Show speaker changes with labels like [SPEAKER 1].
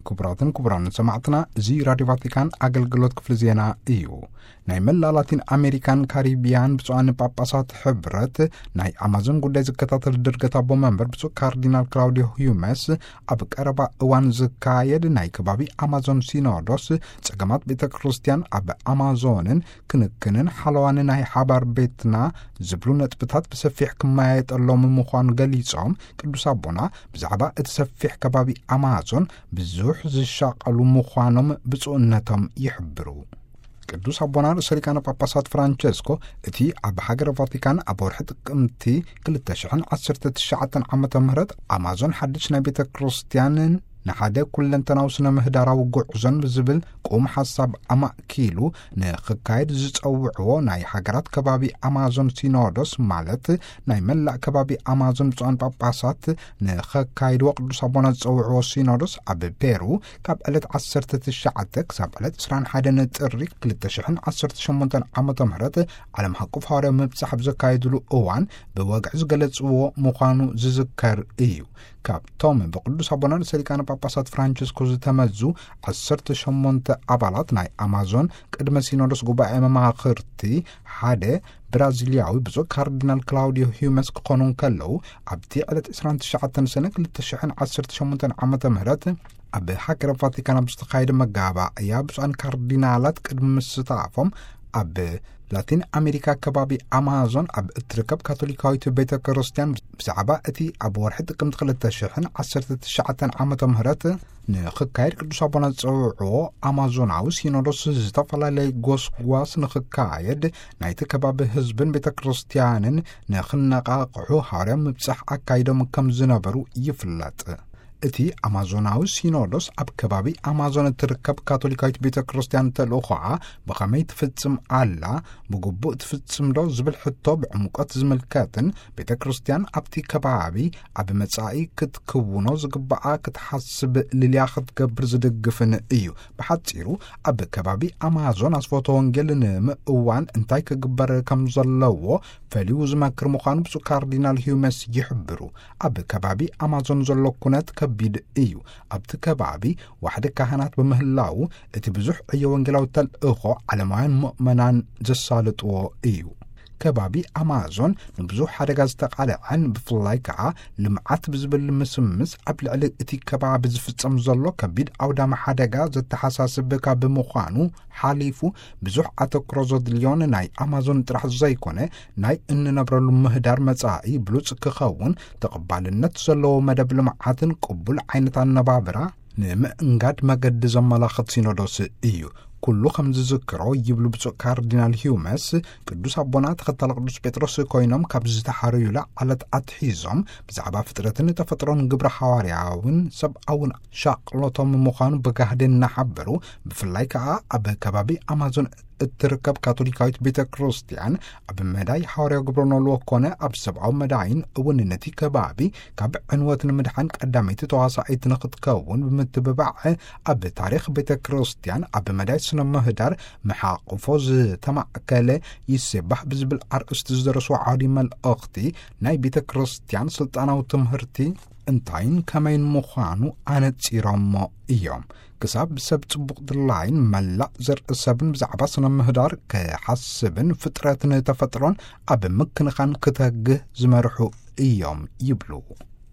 [SPEAKER 1] كبراتن كبران سمعتنا زي راديو فاتيكان أجلجلوت كفل زينا إيو ناي ملا لاتين أمريكان كاريبيان بسوان باباسات حبرت ناي أمازون قد زكتات الدرجة أبو منبر بسو كاردينال كلاوديو هيومس أبك أربع أوان زكايد ناي كبابي أمازون سينودوس سقمات بيتا كريستيان أب أمازونن كنكنن حلوان ناي حبار بيتنا زبلونة بتات بسفيح كمايت اللوم مخوان قليصهم ቅዱስ አቦና ብዛዕባ እተሰፊሕ ከባቢ አማዞን ብዙሕ ዝሻቀሉ ምዃኖም ብፁዕነቶም ይሕብሩ። ቅዱስ አቦና ርእሰ ሊቃነ ጳጳሳት ፍራንቸስኮ እቲ ኣብ ሃገረ ቫቲካን ኣብ ወርሒ ጥቅምቲ 2019 ዓመተ ምህረት አማዞን ሓድሽ ናይ ቤተ ክርስቲያንን ንሓደ ኩለንተናዊ ስነ ምህዳራዊ ጉዕዞን ብዝብል ቁም ሓሳብ ኣማኪሉ ንክካየድ ዝፀውዕዎ ናይ ሃገራት ከባቢ አማዞን ሲኖዶስ ማለት ናይ መላእ ከባቢ አማዞን ብፁዓን ጳጳሳት ንክካየድዎ ቅዱስ አቦና ዝፀውዕዎ ሲኖዶስ ኣብ ፔሩ ካብ ዕለት 19 ክሳብ ዕለት 21 ጥሪ 2018 ዓመተ ምህረት ዓለም አቀፍ ሐዋርያዊ ምብጻሕ ብዘካየድሉ እዋን ብወግዕ ዝገለጽዎ ምዃኑ ዝዝከር እዩ። ካብቶም በቅዱስ አቦና ርእሰ ሊቃነ ጳጳሳት ፍራንቸስኮ ዝተመዙ 18 አባላት ናይ አማዞን ቅድመ ሲኖዶስ ጉባኤ መማኽርቲ ሓደ ብራዚልያዊ ብፁዕ ካርዲናል ክላውዲዮ ሂዩመስ ክኾኑ ከለው ኣብቲ ዕለት 29 ሰነ 2018 ዓመተ ምህረት ኣብ ሃገረ ቫቲካን ብዝተኻየደ መጋባእያ ብፁዓን ካርዲናላት ቅድሚ ምስታፎም ኣብ ላቲን አሜሪካ ከባቢ አማዞን ኣብ እትርከብ ካቶሊካዊት ቤተ ክርስቲያን ብዛዕባ እቲ ኣብ ወርሒ ጥቅምቲ 2019 ዓመተ ምህረት ንክካየድ ቅዱስ አቦና ዝፀውዕዎ አማዞናዊ ሲኖዶስ ዝተፈላለዩ ጎስጓስ ንክካየድ ናይቲ ከባቢ ህዝብን ቤተ ክርስቲያንን ንክነቃቅሑ ሐዋርያዊ ምብጻሕ ኣካይዶም ከም ዝነበሩ ይፍለጥ። እቲ አማዞናዊ ሲኖዶስ ኣብ ከባቢ አማዞን እትርከብ ካቶሊካዊት ቤተ ክርስቲያን ተልእኾዓ ብኸመይ ትፍጽም ኣላ ብግቡእ ትፍጽም ዶ ዝብል ሕቶ ብዕሙቀት ዝምልከትን ቤተ ክርስቲያን ኣብቲ ከባቢ ኣብ መጻኢ ክትክውኖ ዝግባኣ ክትሓስብ ልልያ ክትገብር ዝድግፍን እዩ። ብሓፂሩ ኣብ ከባቢ አማዞን ኣስፎቶ ወንጌል ንምእዋን እንታይ ክግበር ከም ዘለዎ ፈሊዩ ዝመክር ምዃኑ ብፁዕ ካርዲናል ሂዩመስ ይሕብሩ። ኣብ ከባቢ አማዞን ዘሎ ኩነት ከቢድ እዩ። ኣብቲ ከባቢ ዋሕደ ካህናት በምህላው እቲ ብዙሕ ዕዮ ወንጌላዊ ተልእኾ ዓለማውያን ምእመናን ዘሳልጥዎ እዩ። ከባቢ አማዞን ንብዙሕ ሓደጋ ዝተቃልዐን ብፍላይ ከዓ ልምዓት ብዝብል ምስምስ ኣብ ልዕሊ እቲ ከባቢ ዝፍጸም ዘሎ ከቢድ ኣውዳሚ ሓደጋ ዘተሓሳስብ ካብ ምዃኑ ሓሊፉ ብዙሕ ኣተኩሮ ዘድልዮን ናይ አማዞን ጥራሕ ዘይኮነ ናይ እንነብረሉ ምህዳር መጻኢ ብሉጽ ክኸውን ተቐባልነት ዘለዎ መደብ ልምዓትን ቅቡል ዓይነት ኣነባብራ ንምእንጋድ መገዲ ዘመላኽት ሲኖዶስ እዩ። ኩሉ ከም ዝዝክሮ ይብሉ ብፁዕ ካርዲናል ሂዩመስ ቅዱስ አቦና ተኸታሊ ቅዱስ ጴጥሮስ ኮይኖም ካብ ዝተሓረዩላ ዓለት ኣትሒዞም ብዛዕባ ፍጥረትን ተፈጥሮን ግብረ ሐዋርያውን ሰብኣውን ሻቅሎቶም ምዃኑ ብጋህደ እናሓበሩ ብፍላይ ከዓ ኣብ ከባቢ አማዞን እትርከብ ካቶሊካዊት ቤተ ክርስቲያን ኣብ መዳይ ሐዋርያዊ ግብረኖልዎ ኮነ ኣብ ሰብኣዊ መዳይን እውን ነቲ ከባቢ ካብ ዕንወት ንምድሓን ቀዳመይቲ ተዋሳኢት ንኽትከውን ብምትብባዕ ኣብ ታሪክ ቤተ ክርስቲያን ኣብ መዳይ ስነ ምህዳር መሓቁፎ ዝተማእከለ ይስባሕ ብዝብል ኣርእስቲ ዝደረስዎ ዓውዲ መልእኽቲ ናይ ቤተ ክርስቲያን ስልጣናዊ ትምህርቲ እንታይን ከመይን ምዃኑ ኣነጺሮሞ እዮም። ክሳብ ሰብ ጽቡቕ ድላይን መላእ ዘርኢ ሰብን ብዛዕባ ስነ ምህዳር ክሓስብን ፍጥረትን ተፈጥሮን ኣብ ምክንኻን ክተግህ ዝመርሑ እዮም ይብሉ።